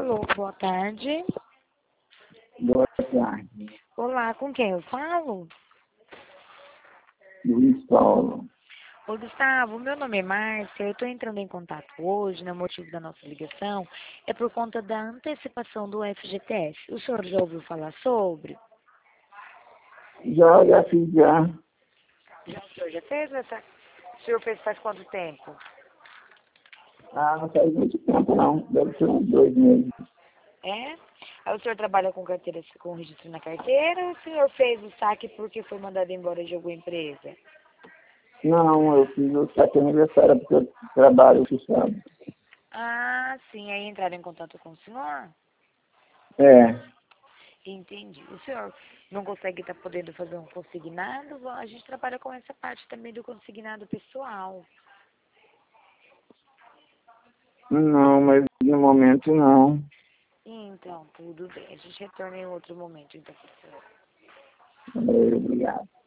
Alô, boa tarde. Boa tarde, Olá, com quem eu falo? Luiz Paulo. Ô, Gustavo, meu nome é Márcia, eu estou entrando em contato hoje, né, o motivo da nossa ligação é por conta da antecipação do FGTS. O senhor já ouviu falar sobre? Já fiz já. O senhor já fez essa? O senhor fez faz quanto tempo? Não faz muito tempo não, deve ser uns 2 meses. É? Aí o senhor trabalha com carteira, com registro na carteira ou o senhor fez o saque porque foi mandado embora de alguma empresa? Não, eu fiz o saque aniversário porque eu trabalho esse sábado. Ah, sim, aí entraram em contato com o senhor? É, Entendi. O senhor não consegue estar podendo fazer um consignado? A gente trabalha com essa parte também do consignado pessoal. não, mas no momento não. Então, tudo bem. A gente retorna em outro momento, então, professor. Obrigado.